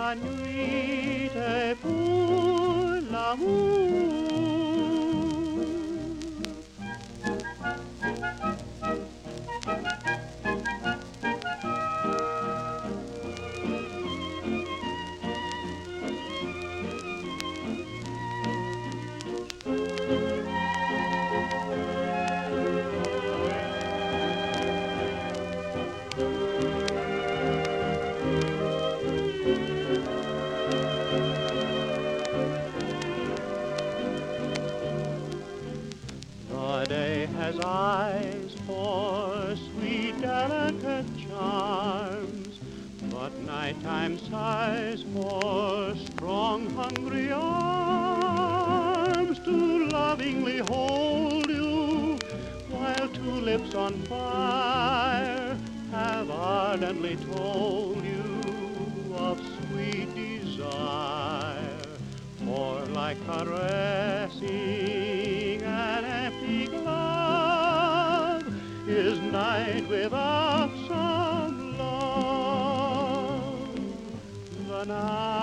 la nuit est pour l'amour. The day has eyes for sweet, delicate charms, but nighttime sighs for strong, hungry arms to lovingly hold you, while two lips on fire have ardently told you of sweet desire. For like caressing an empty glove is night without some love. The night